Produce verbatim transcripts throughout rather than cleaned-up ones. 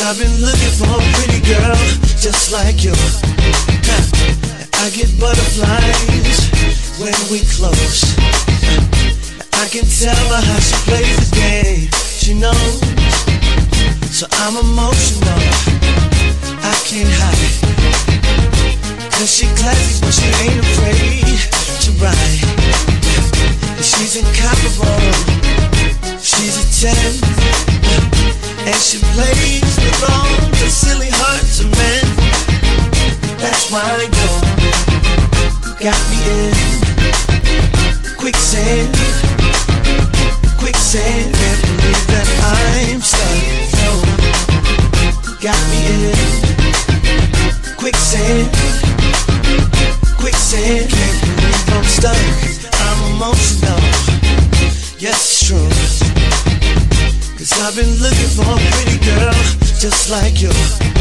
I've been looking for a pretty girl just like you. I get butterflies when we close. I can tell by how she plays the game. She knows, so I'm emotional. I can't hide it, 'cause she classy but she ain't afraid to ride. She's incomparable, she's a ten, and she plays with all the silly hearts of men. That's why you got me in quicksand, quicksand. Can't believe that I'm stuck. No, got me in quicksand, quicksand. Can't believe I'm stuck. I'm emotional. Yes, it's true. 'Cause I've been looking for a pretty girl just like you.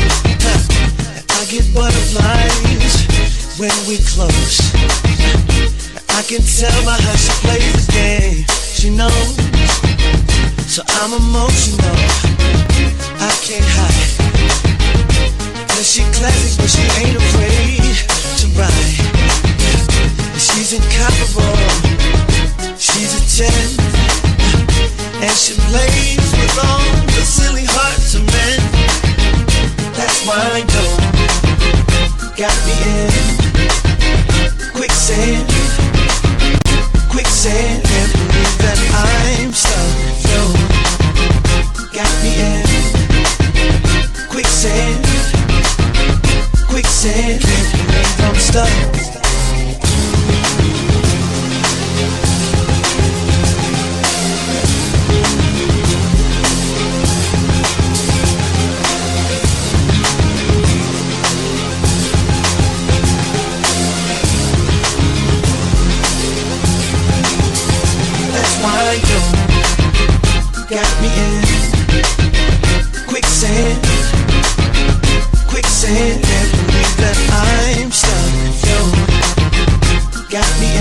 I get butterflies when we close. I can tell by how she plays the game. She knows, so I'm emotional. I can't hide it, 'cause she classic but she ain't afraid to ride. She's incomparable, she's a ten, and she plays with all the silly hearts of men. That's why I know got me in quicksand, quicksand. Can't believe that I'm stuck. No, got me in quicksand, quicksand. Can't believe I'm stuck. Got me in quicksand, quicksand. Can't believe that I'm stuck. Yo, got me